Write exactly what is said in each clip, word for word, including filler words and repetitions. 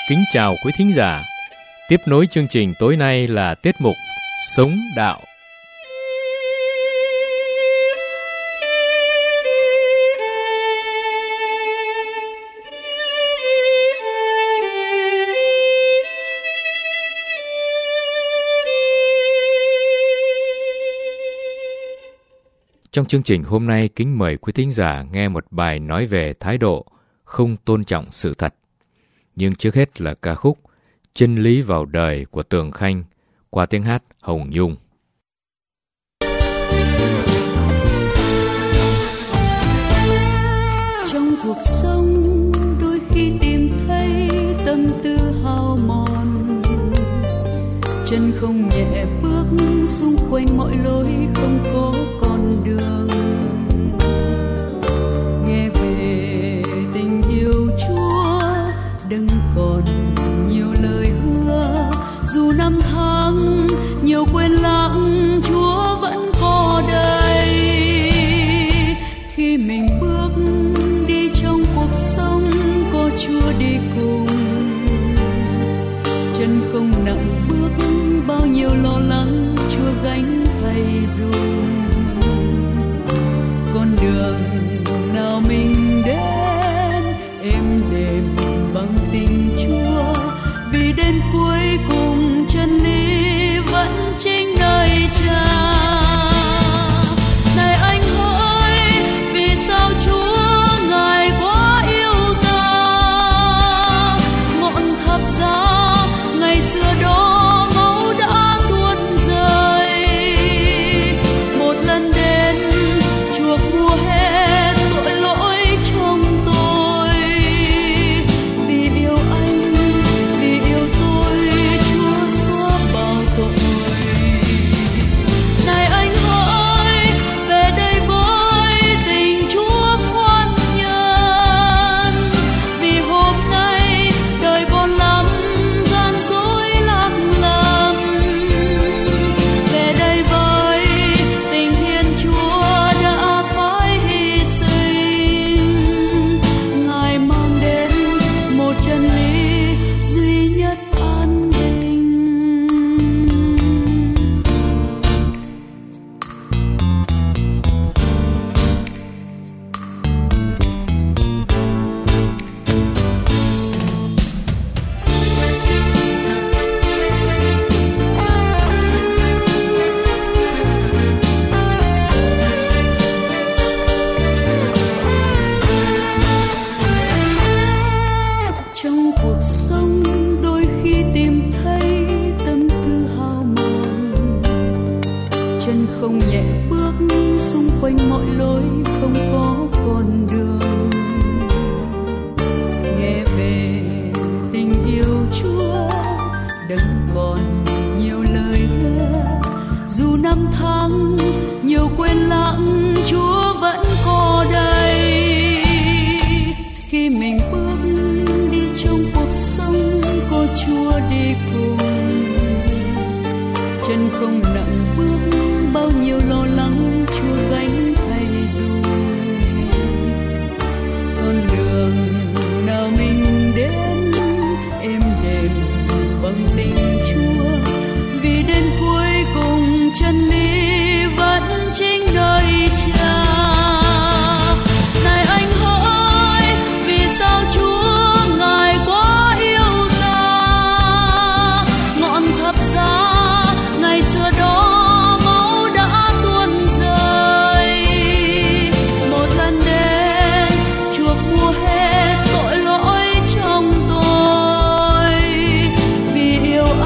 Kính chào quý thính giả. Tiếp nối chương trình tối nay là tiết mục Sống Đạo. Trong chương trình hôm nay, kính mời quý thính giả nghe một bài nói về thái độ không tôn trọng sự thật. Nhưng trước hết là ca khúc Chân lý vào đời của Tường Khanh qua tiếng hát Hồng Nhung. Trong cuộc sống đôi khi tìm thấy tâm tư hao mòn, chân không nhẹ bước xung quanh mọi lối không có con đường. Nghe về tình yêu Chúa đừng còn nhiều lời hứa, dù năm tháng nhiều quên lãng Chúa vẫn có đây. Khi mình bước đi trong cuộc sống có Chúa đi cùng, chân không nặng bước bao nhiêu lo lắng Chúa gánh thay dùm. Con đường nào mình đến êm đềm bằng tình Chúa, vì đến cuối cùng chân lý vẫn chính nơi Cha. Này anh hỡi, vì sao Chúa Ngài quá yêu ta? Ngọn thập giá ngày xưa đó máu đã tuôn rơi, một lần đến chuộc mua hết tội lỗi trong tôi. Vì yêu anh, vì yêu tôi, Chúa xóa bao tội. Này anh hỡi, về đây với tình Chúa khoan nhân, vì hôm nay đời còn lắm gian dối lặng lầm. Về đây với tình Thiên Chúa đã phải hy sinh, Ngài mang đến một chân lý duy nhất an bình. Trong cuộc sống đôi khi tìm thấy tâm tư hao mòn, chân không nhẹ bước xung quanh mọi lối không có con đường. Nghe về tình yêu Chúa đừng còn nhiều lời hứa, dù năm tháng nhiều quên lãng Chúa vẫn có đây. Khi mình bước đi trong cuộc sống có Chúa đi cùng, chân không nặng bước bao nhiêu lo lắng Chúa gánh thay dùm. Con đường nào mình đến êm đềm bằng tình Chúa, vì đến cuối cùng chân lý vẫn chính nơi Cha. Này anh hỡi, vì sao Chúa Ngài quá yêu ta? Ngọn thập giá ngày xưa đó máu đã tuôn rơi, một lần đến chuộc mua hết tội lỗi trong tôi. Vì yêu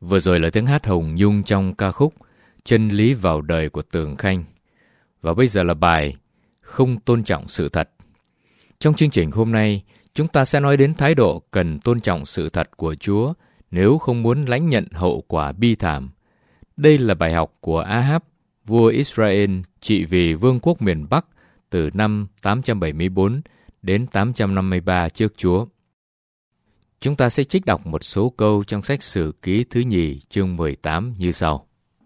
Vừa rồi là tiếng hát Hồng Nhung trong ca khúc Chân lý vào đời của Tường Khanh. Và bây giờ là bài Không tôn trọng sự thật. Trong chương trình hôm nay, chúng ta sẽ nói đến thái độ cần tôn trọng sự thật của Chúa nếu không muốn lãnh nhận hậu quả bi thảm. Đây là bài học của Ahab, vua Israel trị vì vương quốc miền Bắc từ năm tám trăm bảy mươi tư đến tám trăm năm mươi ba trước Chúa. Chúng ta sẽ trích đọc một số câu trong sách Sử Ký thứ nhì chương mười tám như sau.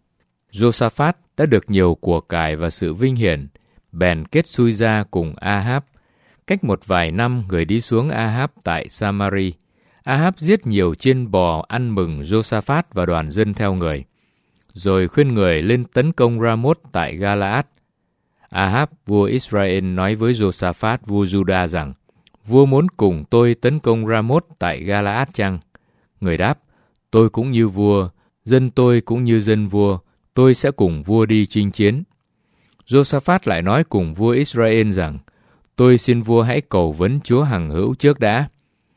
Josaphat đã được nhiều của cải và sự vinh hiển, bèn kết xuôi ra cùng Ahab. Cách một vài năm, người đi xuống Ahab tại Samari. Ahab giết nhiều chiên bò ăn mừng Josaphat và đoàn dân theo người, rồi khuyên người lên tấn công Ramoth tại Galaad. Ahab, vua Israel, nói với Josaphat, vua Juda rằng, vua muốn cùng tôi tấn công Ramoth tại Galaad chăng? Người đáp, tôi cũng như vua, dân tôi cũng như dân vua, tôi sẽ cùng vua đi chinh chiến. Josaphat lại nói cùng vua Israel rằng, tôi xin vua hãy cầu vấn Chúa hằng hữu trước đã.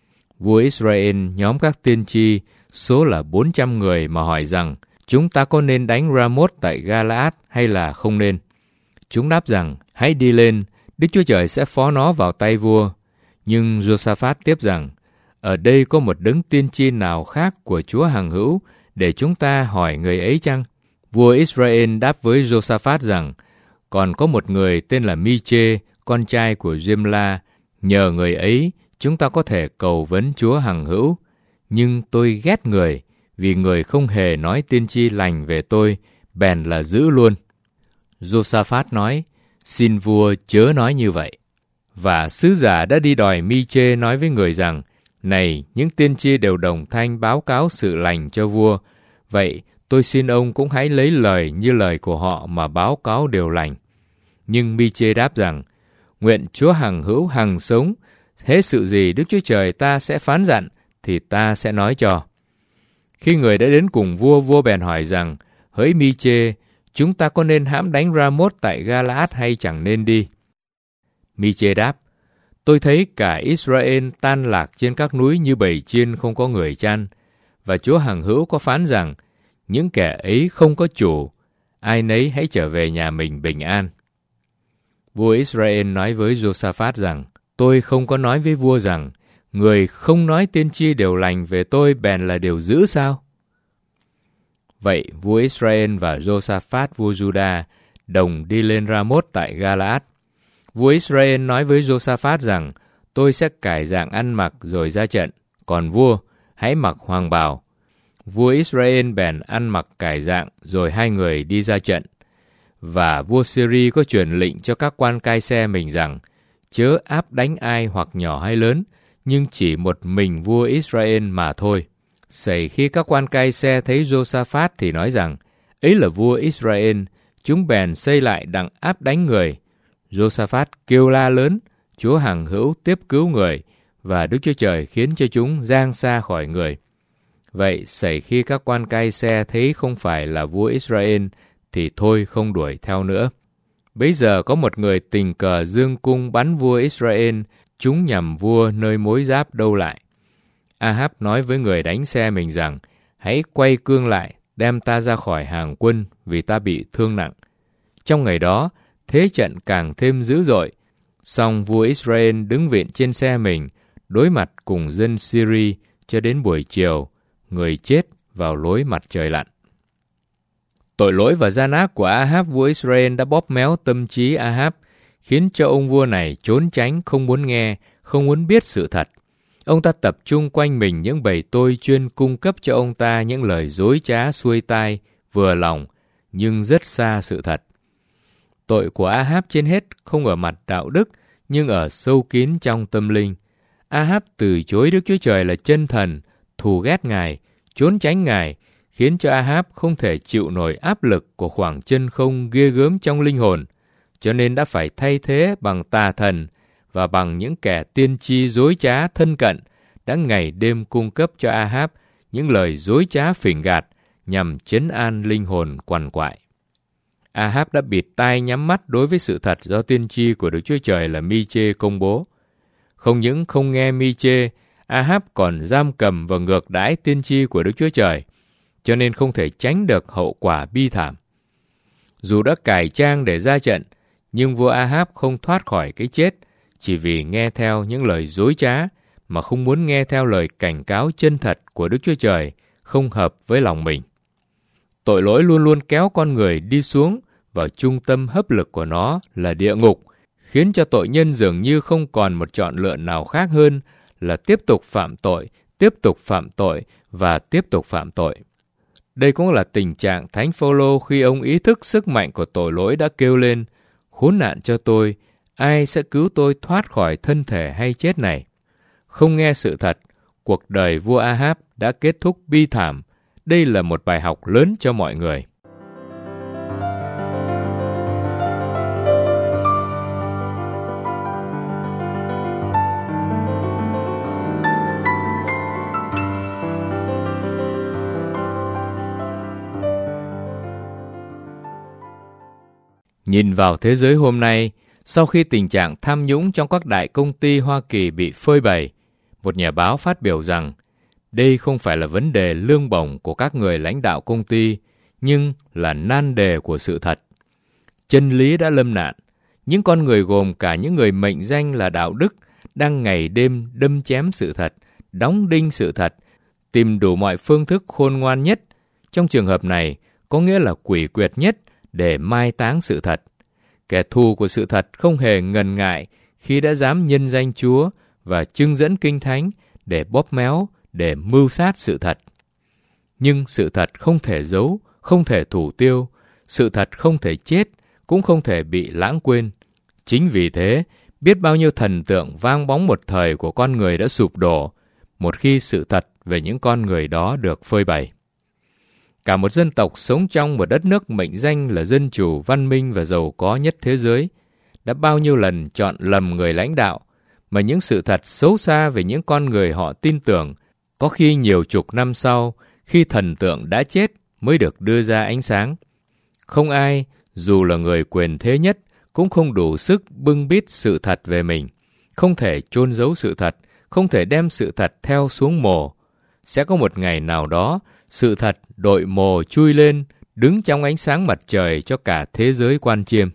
Vua Israel nhóm các tiên tri, số là bốn trăm người mà hỏi rằng, chúng ta có nên đánh Ramoth tại Galaad hay là không nên? Chúng đáp rằng, hãy đi lên, Đức Chúa Trời sẽ phó nó vào tay vua. Nhưng Josaphat tiếp rằng, ở đây có một đấng tiên tri nào khác của Chúa hằng hữu để chúng ta hỏi người ấy chăng? Vua Israel đáp với Josaphat rằng, còn có một người tên là Mi-chê, con trai của Jimla, nhờ người ấy chúng ta có thể cầu vấn Chúa hằng hữu. Nhưng tôi ghét người, vì người không hề nói tiên tri lành về tôi, bèn là giữ luôn. Josaphat nói, xin vua chớ nói như vậy. Và sứ giả đã đi đòi Mi-chê nói với người rằng, này, những tiên tri đều đồng thanh báo cáo sự lành cho vua. Vậy, tôi xin ông cũng hãy lấy lời như lời của họ mà báo cáo điều lành. Nhưng Mi-chê đáp rằng, nguyện Chúa hằng hữu hằng sống, thế sự gì Đức Chúa Trời ta sẽ phán dặn, thì ta sẽ nói cho. Khi người đã đến cùng vua, vua bèn hỏi rằng, hỡi Mi-chê, chúng ta có nên hãm đánh Ramoth tại Galaad hay chẳng nên đi? Mi-chê đáp, tôi thấy cả Israel tan lạc trên các núi như bầy chiên không có người chăn, và Chúa hằng hữu có phán rằng, những kẻ ấy không có chủ, ai nấy hãy trở về nhà mình bình an. Vua Israel nói với Josaphat rằng, tôi không có nói với vua rằng, người không nói tiên tri điều lành về tôi bèn là điều dữ sao? Vậy vua Israel và Josaphat vua Juda đồng đi lên Ramoth tại Galaad. Vua Israel nói với Josaphat rằng, tôi sẽ cải dạng ăn mặc rồi ra trận, còn vua hãy mặc hoàng bào. Vua Israel bèn ăn mặc cải dạng rồi hai người đi ra trận. Và vua Syria có truyền lệnh cho các quan cai xe mình rằng, chớ áp đánh ai hoặc nhỏ hay lớn, nhưng chỉ một mình vua Israel mà thôi. Xảy khi các quan cai xe thấy Josaphat thì nói rằng, ấy là vua Israel, chúng bèn xây lại đặng áp đánh người. Josaphat kêu la lớn, Chúa hằng hữu tiếp cứu người, và Đức Chúa Trời khiến cho chúng giang xa khỏi người. Vậy xảy khi các quan cai xe thấy không phải là vua Israel, thì thôi không đuổi theo nữa. Bấy giờ có một người tình cờ dương cung bắn vua Israel, chúng nhằm vua nơi mối giáp đâu lại. Ahab nói với người đánh xe mình rằng, hãy quay cương lại, đem ta ra khỏi hàng quân, vì ta bị thương nặng. Trong ngày đó, thế trận càng thêm dữ dội. Song vua Israel đứng viện trên xe mình, đối mặt cùng dân Syria cho đến buổi chiều, người chết vào lối mặt trời lặn. Tội lỗi và gian ác của Ahab vua Israel đã bóp méo tâm trí Ahab, khiến cho ông vua này trốn tránh, không muốn nghe, không muốn biết sự thật. Ông ta tập trung quanh mình những bầy tôi chuyên cung cấp cho ông ta những lời dối trá xuôi tai, vừa lòng, nhưng rất xa sự thật. Tội của Ahab trên hết không ở mặt đạo đức, nhưng ở sâu kín trong tâm linh. Ahab từ chối Đức Chúa Trời là chân thần, thù ghét Ngài, trốn tránh Ngài, khiến cho Ahab không thể chịu nổi áp lực của khoảng chân không ghê gớm trong linh hồn, cho nên đã phải thay thế bằng tà thần và bằng những kẻ tiên tri dối trá thân cận đã ngày đêm cung cấp cho Ahab những lời dối trá phỉnh gạt nhằm trấn an linh hồn quằn quại. Ahab đã bịt tai nhắm mắt đối với sự thật do tiên tri của Đức Chúa Trời là Mi-chê công bố. Không những không nghe Mi-chê, Ahab còn giam cầm và ngược đãi tiên tri của Đức Chúa Trời, cho nên không thể tránh được hậu quả bi thảm. Dù đã cải trang để ra trận, nhưng vua A-háp không thoát khỏi cái chết chỉ vì nghe theo những lời dối trá mà không muốn nghe theo lời cảnh cáo chân thật của Đức Chúa Trời không hợp với lòng mình. Tội lỗi luôn luôn kéo con người đi xuống vào trung tâm hấp lực của nó là địa ngục, khiến cho tội nhân dường như không còn một chọn lựa nào khác hơn là tiếp tục phạm tội, tiếp tục phạm tội và tiếp tục phạm tội. Đây cũng là tình trạng Thánh Phao-lô khi ông ý thức sức mạnh của tội lỗi đã kêu lên: khốn nạn cho tôi, ai sẽ cứu tôi thoát khỏi thân thể hay chết này? Không nghe sự thật, cuộc đời vua A-háp đã kết thúc bi thảm. Đây là một bài học lớn cho mọi người. Nhìn vào thế giới hôm nay, sau khi tình trạng tham nhũng trong các đại công ty Hoa Kỳ bị phơi bày, một nhà báo phát biểu rằng đây không phải là vấn đề lương bổng của các người lãnh đạo công ty, nhưng là nan đề của sự thật. Chân lý đã lâm nạn. Những con người gồm cả những người mệnh danh là đạo đức đang ngày đêm đâm chém sự thật, đóng đinh sự thật, tìm đủ mọi phương thức khôn ngoan nhất. Trong trường hợp này, có nghĩa là quỷ quyệt nhất để mai táng sự thật. Kẻ thù của sự thật không hề ngần ngại khi đã dám nhân danh Chúa và trưng dẫn Kinh Thánh để bóp méo, để mưu sát sự thật. Nhưng sự thật không thể giấu, không thể thủ tiêu, sự thật không thể chết, cũng không thể bị lãng quên. Chính vì thế, biết bao nhiêu thần tượng vang bóng một thời của con người đã sụp đổ, một khi sự thật về những con người đó được phơi bày. Cả một dân tộc sống trong một đất nước mệnh danh là dân chủ, văn minh và giàu có nhất thế giới, đã bao nhiêu lần chọn lầm người lãnh đạo, mà những sự thật xấu xa về những con người họ tin tưởng, có khi nhiều chục năm sau, khi thần tượng đã chết mới được đưa ra ánh sáng. Không ai, dù là người quyền thế nhất, cũng không đủ sức bưng bít sự thật về mình, không thể chôn giấu sự thật, không thể đem sự thật theo xuống mồ. Sẽ có một ngày nào đó, sự thật đội mồ chui lên, đứng trong ánh sáng mặt trời cho cả thế giới quan chiêm.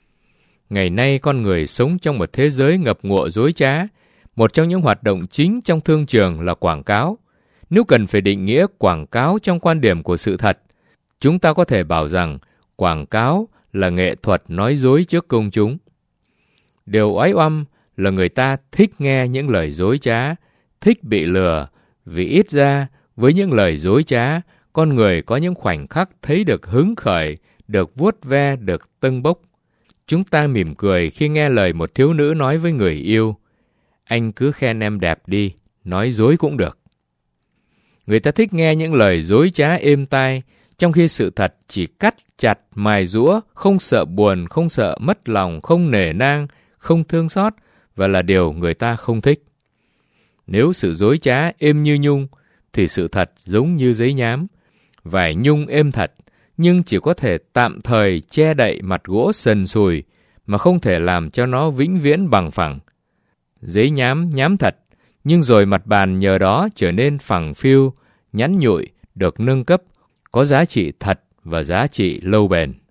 Ngày nay con người sống trong một thế giới ngập ngụa dối trá. Một trong những hoạt động chính trong thương trường là quảng cáo. Nếu cần phải định nghĩa quảng cáo trong quan điểm của sự thật, chúng ta có thể bảo rằng quảng cáo là nghệ thuật nói dối trước công chúng. Điều oái oăm là người ta thích nghe những lời dối trá, thích bị lừa, vì ít ra với những lời dối trá, con người có những khoảnh khắc thấy được hứng khởi, được vuốt ve, được tâng bốc. Chúng ta mỉm cười khi nghe lời một thiếu nữ nói với người yêu: anh cứ khen em đẹp đi, nói dối cũng được. Người ta thích nghe những lời dối trá êm tai, trong khi sự thật chỉ cắt chặt, mài giũa, không sợ buồn, không sợ mất lòng, không nể nang, không thương xót, và là điều người ta không thích. Nếu sự dối trá êm như nhung, thì sự thật giống như giấy nhám. Vải nhung êm thật, nhưng chỉ có thể tạm thời che đậy mặt gỗ sần sùi, mà không thể làm cho nó vĩnh viễn bằng phẳng. Giấy nhám nhám thật, nhưng rồi mặt bàn nhờ đó trở nên phẳng phiu, nhắn nhụi, được nâng cấp, có giá trị thật và giá trị lâu bền.